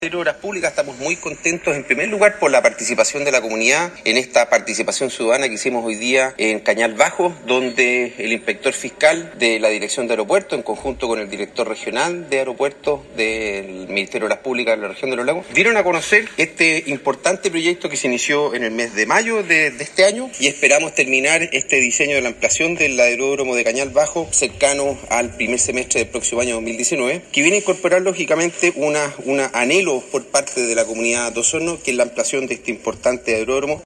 De Obras Públicas estamos muy contentos en primer lugar por la participación de la comunidad en esta participación ciudadana que hicimos hoy día en Cañal Bajo, donde el inspector fiscal de la Dirección de Aeropuertos en conjunto con el director regional de aeropuertos del Ministerio de Obras Públicas de la región de los lagos dieron a conocer este importante proyecto que se inició en el mes de mayo de este año y esperamos terminar este diseño de la ampliación del aeródromo de Cañal Bajo cercano al primer semestre del próximo año 2019, que viene a incorporar lógicamente una anhelo por parte de la comunidad de Osorno, que es la ampliación de este importante aeródromo.